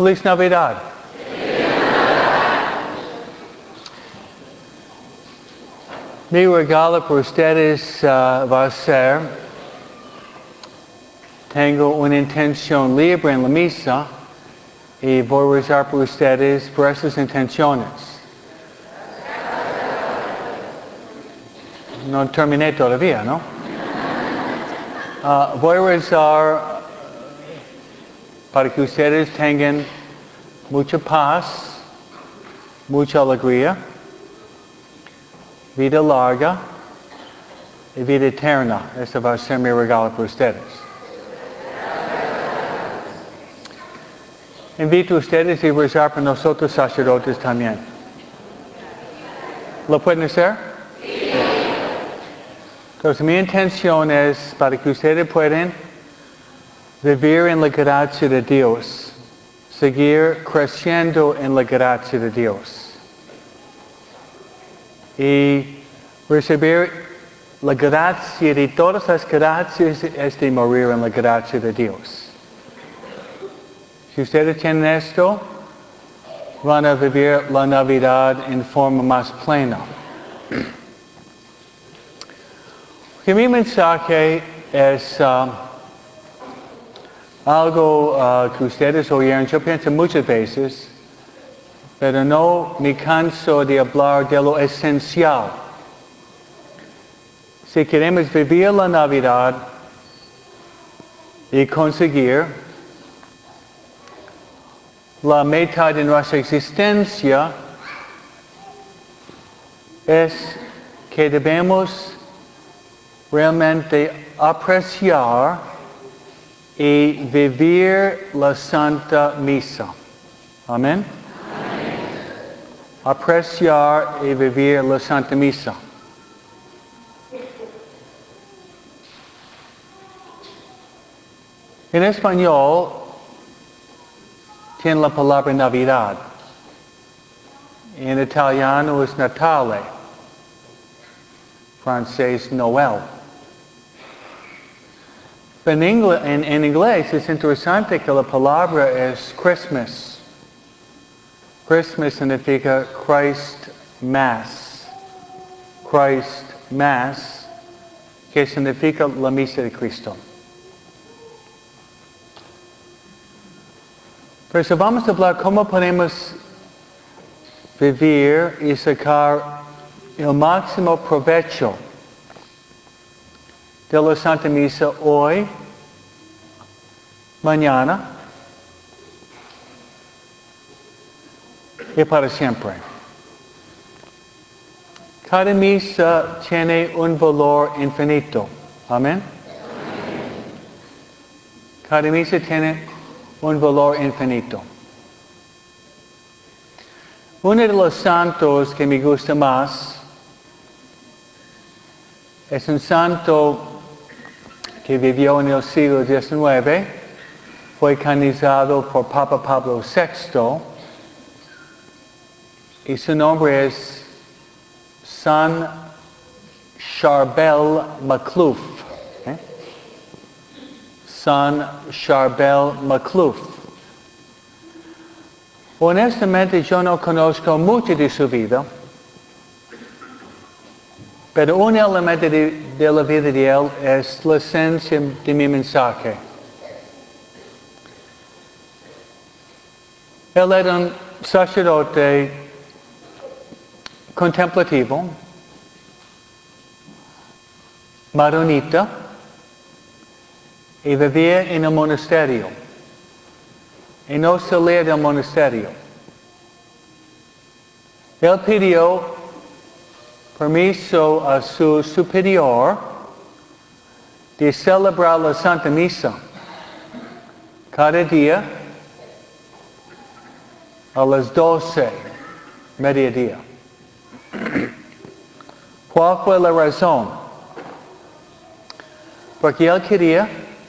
Feliz Navidad. Mi regalo por ustedes va a ser, tengo una intención libre en la misa y voy a rezar por ustedes por esas intenciones. No terminé todavía, ¿no? Voy a rezar para que ustedes tengan mucha paz, mucha alegría, vida larga y vida eterna. Este va a ser mi regalo para ustedes. Invito a ustedes a rezar por nosotros sacerdotes también. ¿Lo pueden hacer? Sí. Entonces mi intención es para que ustedes puedan vivir en la gracia de Dios, seguir creciendo en la gracia de Dios y recibir la gracia de todas las gracias es de morir en la gracia de Dios. Si ustedes tienen esto, van a vivir la Navidad en forma más plena. Que mi mensaje es algo que ustedes oyeron, yo pienso muchas veces, pero no me canso de hablar de lo esencial. Si queremos vivir la Navidad y conseguir la meta de nuestra existencia, es que debemos realmente apreciar y vivir la Santa Misa. Amén. Apreciar y vivir la Santa Misa. En español tiene la palabra Navidad. En italiano es Natale. Francés Noel. Pero en inglés es interesante que la palabra es Christmas. Christmas significa Christ Mass. Christ Mass, que significa la misa de Cristo. Pero si vamos a hablar cómo podemos vivir y sacar el máximo provecho de la Santa Misa hoy, mañana y para siempre. Cada misa tiene un valor infinito. Amén. Cada misa tiene un valor infinito. Uno de los santos que me gusta más es un santo que vivió en el siglo XIX, fue canonizado por Papa Pablo VI, y su nombre es San Charbel Macluf. San Charbel Macluf. Honestamente yo no conozco mucho de su vida, pero un elemento de la vida de él es la esencia de mi mensaje. Él era un sacerdote contemplativo, maronita, y vivía en el monasterio. Y no salía del monasterio. Él pidió permiso a su superior de celebrar la Santa Misa cada día a las 12, mediodía. ¿Cuál fue la razón? Porque él quería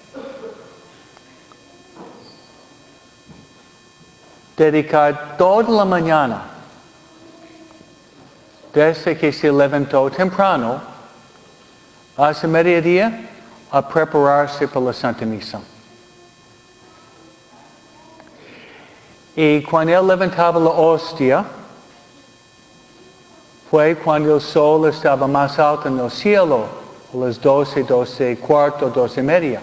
dedicar toda la mañana, desde que se levantó temprano, hasta mediodía, a prepararse para la Santa Misa. Y cuando él levantaba la hostia, fue cuando el sol estaba más alto en el cielo, a las 12, 12:15, 12:30.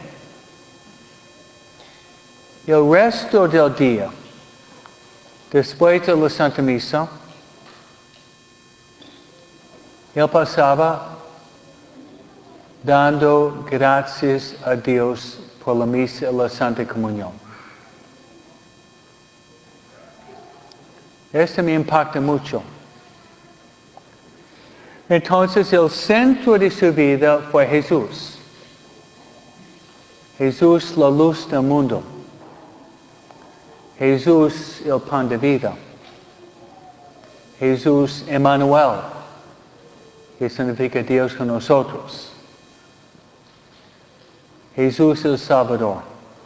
Y el resto del día, después de la Santa Misa, él pasaba dando gracias a Dios por la misa y la Santa Comunión. Esto me impacta mucho. Entonces el centro de su vida fue Jesús. Jesús, la luz del mundo. Jesús, el pan de vida. Jesús, Emmanuel, que significa Dios con nosotros. Jesús, el Salvador.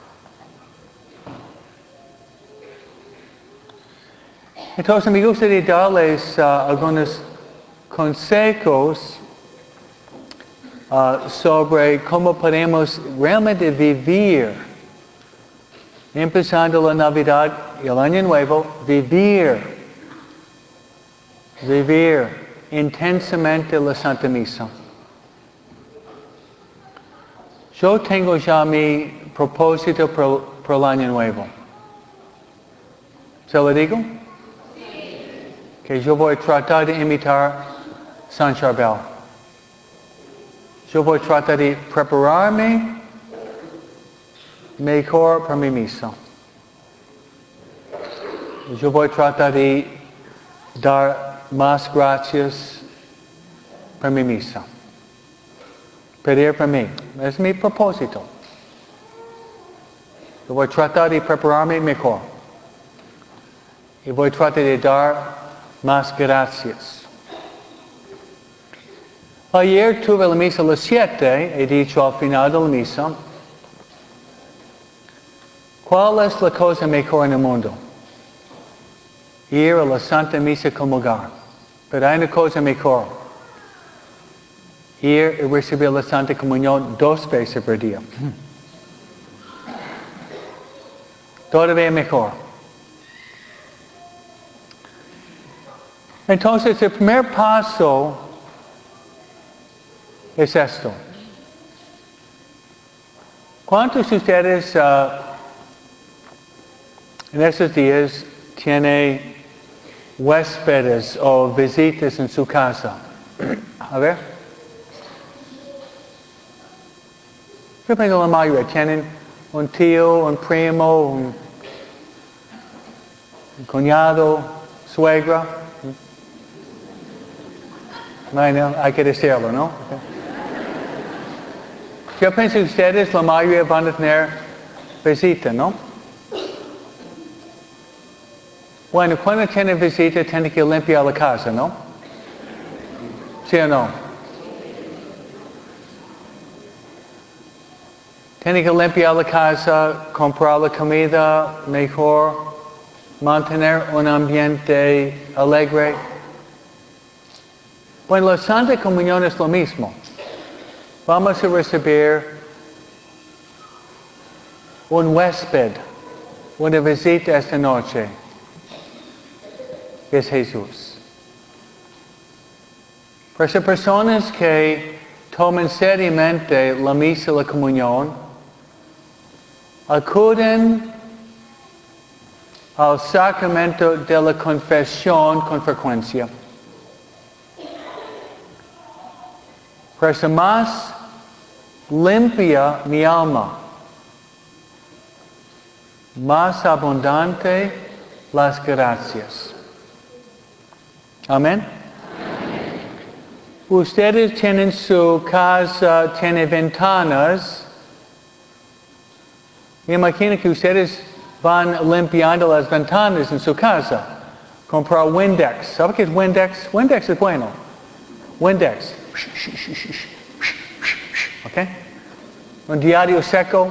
Entonces me gustaría darles algunos consejos sobre cómo podemos realmente vivir, empezando la Navidad y el Año Nuevo, vivir intensamente la Santa Misa. Yo tengo ya mi propósito por el Año Nuevo. ¿Se lo digo? Sí. Que yo voy a tratar de imitar San Charbel. Yo voy a tratar de prepararme mejor para mi misa. Yo voy a tratar de dar más gracias para mi misa. Pedir para mí. Es mi propósito. Yo voy a tratar de prepararme mejor. Y voy a tratar de dar más gracias. Ayer tuve la misa a las 7, he dicho al final de la misa, ¿cuál es la cosa mejor en el mundo? Ir a la Santa Misa comulgar. Pero hay una cosa mejor. Ir y recibir la Santa Comunión 2 veces por día. Todavía mejor. Entonces, el primer paso es esto. ¿Cuántos de ustedes en estos días tienen huéspedes o visitas en su casa? A ver. Yo pienso la mayoría tienen un tío, un primo, un cuñado, suegra. Bueno, hay que decirlo, ¿no? Okay. Yo pienso que ustedes, la mayoría, van a tener visita, ¿no? Bueno, cuando tienen visita, tienen que limpiar la casa, ¿no? ¿Sí o no? Tienen que limpiar la casa, comprar la comida mejor, mantener un ambiente alegre. Bueno, la Santa Comunión es lo mismo. Vamos a recibir un huésped, una visita esta noche. Es Jesús. Para esas personas que toman seriamente la misa y la comunión, acuden al sacramento de la confesión con frecuencia. Para eso más limpia mi alma, más abundante las gracias. Amén. Ustedes tienen su casa, tienen ventanas. Me imagino que ustedes van limpiando las ventanas en su casa. Comprar Windex. ¿Sabe qué es Windex? Windex es bueno. Windex. ¿Ok? Un diario seco.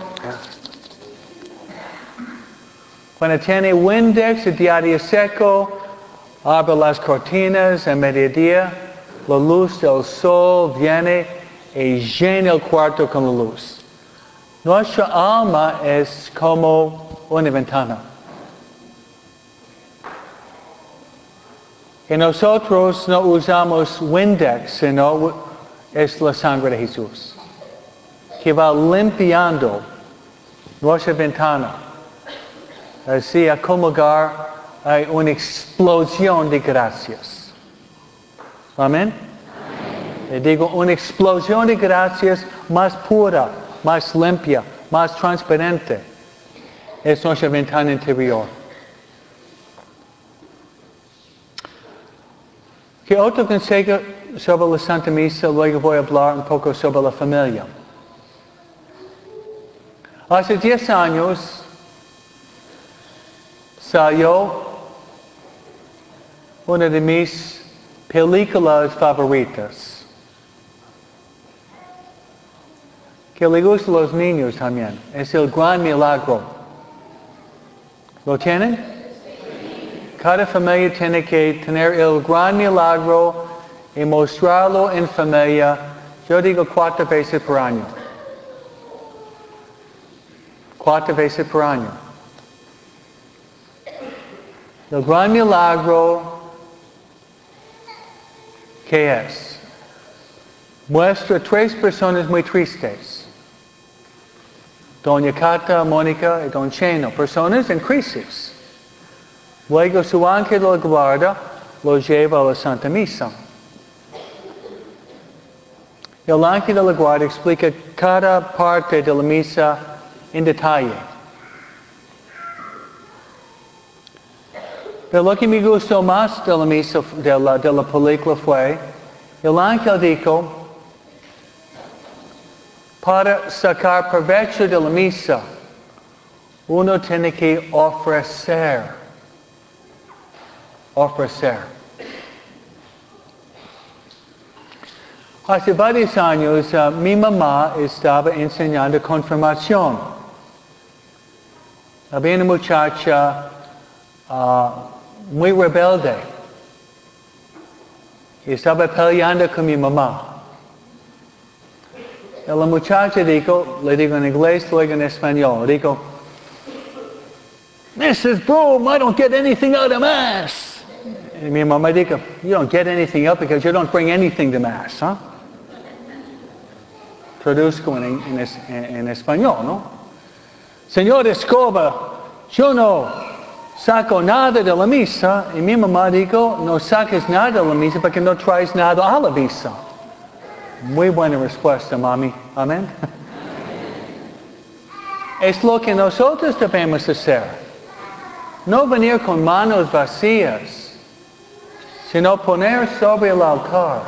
Cuando tiene Windex, el diario seco, abre las cortinas a mediodía, la luz del sol viene y llena el cuarto con la luz. Nuestra alma es como una ventana. que nosotros no usamos Windex, sino es la sangre de Jesús, que va limpiando nuestra ventana. Así, a comulgar hay una explosión de gracias. Amén. Le digo, una explosión de gracias más pura, más limpia, más transparente. Es nuestra ventana interior. ¿Qué otro consejo sobre la Santa Misa? Luego voy a hablar un poco sobre la familia. Hace 10 años salió una de mis películas favoritas, que le gusta a los niños también. Es El Gran Milagro. ¿Lo tienen? Cada familia tiene que tener el gran milagro y mostrarlo en familia, yo digo 4 veces por año. 4 veces por año. El gran milagro, ¿qué es? Muestra 3 personas muy tristes. Doña Cata, Mónica y Don Cheno, personas en crisis. Luego su ángel de la guarda lo lleva a la Santa Misa. El ángel de la guarda explica cada parte de la misa en detalle. Pero lo que me gustó más de la misa, de la película fue, el ángel dijo, para sacar provecho de la misa, uno tiene que ofrecer. Hace varios años mi mamá estaba enseñando confirmación. Había una muchacha muy rebelde y estaba peleando con mi mamá. Y la muchacha dijo, le digo en inglés, luego en español, dijo, Mrs. Broom, I don't get anything out of Mass. Y mi mamá dijo, you don't get anything out because you don't bring anything to Mass, huh? Traduzco en español, ¿no? Señor Escoba, yo no saco nada de la misa. Y mi mamá dijo, no saques nada de la misa porque no traes nada a la misa. Muy buena respuesta, mami. Amén. Es lo que nosotros debemos hacer. No venir con manos vacías, sino poner sobre el altar.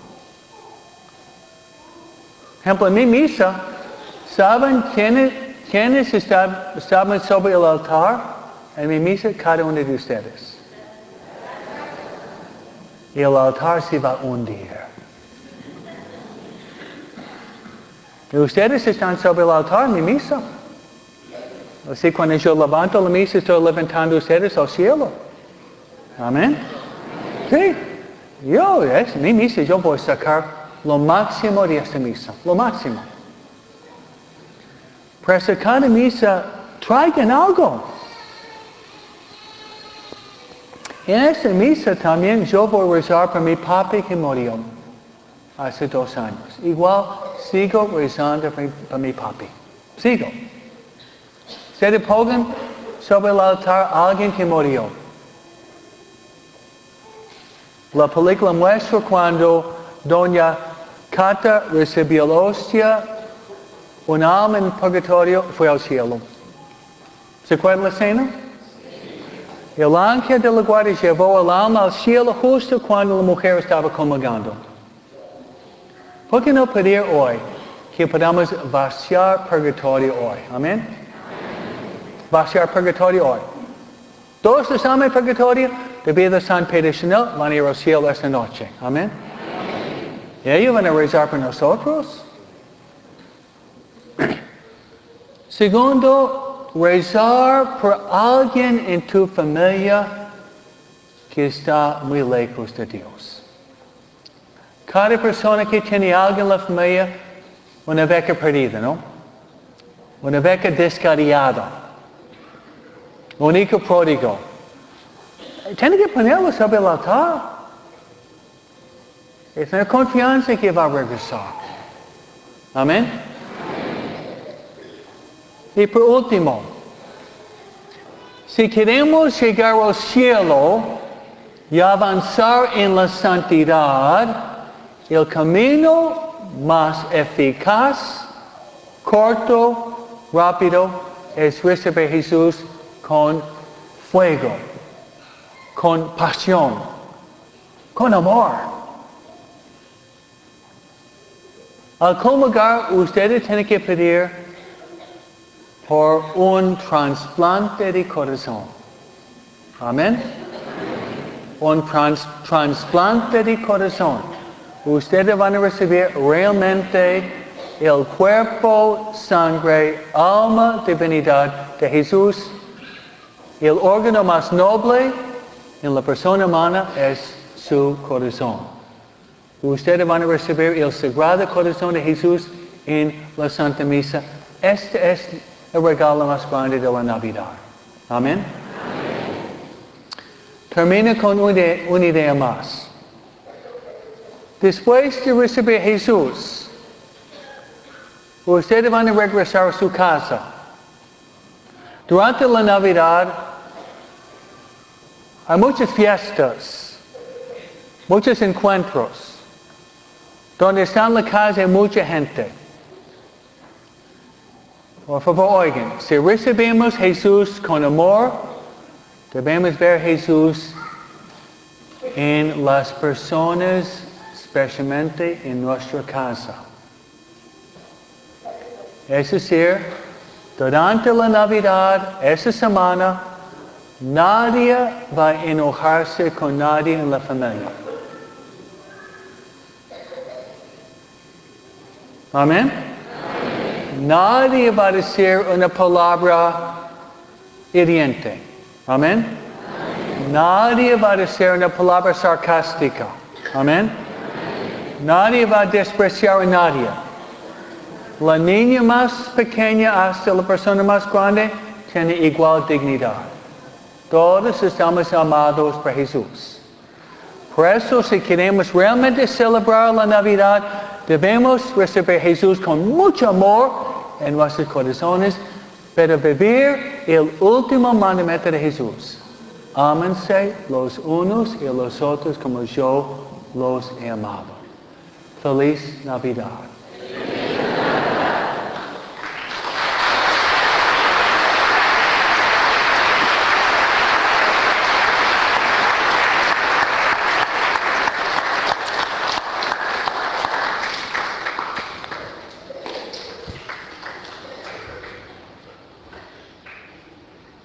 Ejemplo, en mi misa, ¿saben quiénes estaban sobre el altar? En mi misa, cada uno de ustedes. Y el altar se va a hundir. Y ustedes están sobre el altar en mi misa. Así cuando yo levanto la misa, estoy levantando ustedes al cielo. Amén. Sí. Mi misa, yo voy a sacar lo máximo de esta misa. Lo máximo. Para cada misa, traigan algo. En esta misa también yo voy a rezar por mi papi que murió hace 2 años. Igual sigo rezando por mi papi. Sigo. Ustedes pongan sobre el altar a alguien que murió. La película muestra cuando Doña Cata recibió la hostia, un alma en purgatorio fue al cielo. ¿Se acuerdan la escena? El ángel de la guardia llevó el alma al cielo justo cuando la mujer estaba comulgando. ¿Por qué no pedir hoy que podamos vaciar purgatorio hoy? Amén. Vaciar purgatorio hoy. Todos los almas en purgatorio, debido a San Pedro Chanel, van a ir al cielo esta noche. Amén. ¿Y ellos van a rezar por nosotros? Segundo, rezar por alguien en tu familia que está muy lejos de Dios. Cada persona que tiene alguien en la familia, una beca perdida, ¿no? Una beca descarriada. Un hijo pródigo. Tiene que ponerlo sobre el altar. Es una confianza que va a regresar. Amén. Y por último, si queremos llegar al cielo y avanzar en la santidad, el camino más eficaz, corto, rápido, es recibir a Jesús con fuego, con pasión, con amor. Al comulgar, ustedes tienen que pedir por un trasplante de corazón. Amén. Un trasplante de corazón. Ustedes van a recibir realmente el cuerpo, sangre, alma, divinidad de Jesús. El órgano más noble en la persona humana es su corazón. Ustedes van a recibir el sagrado corazón de Jesús en la Santa Misa. Este es el regalo más grande de la Navidad. Amén. Termino con una idea más. Después de recibir a Jesús, ustedes van a regresar a su casa. Durante la Navidad hay muchas fiestas, muchos encuentros, donde está en la casa hay mucha gente. Por favor, oigan, si recibimos a Jesús con amor, debemos ver a Jesús en las personas, especialmente en nuestra casa. Es decir, durante la Navidad, esa semana, nadie va a enojarse con nadie en la familia. Amén. Nadie va a decir una palabra hiriente. Amén. Nadie va a decir una palabra sarcástica. Amén. Nadie va a despreciar a nadie. La niña más pequeña hasta la persona más grande tiene igual dignidad. Todos estamos amados por Jesús. Por eso, si queremos realmente celebrar la Navidad, debemos recibir a Jesús con mucho amor en nuestros corazones, pero vivir el último mandamiento de Jesús. Ámense los unos y los otros como yo los he amado. Feliz Navidad.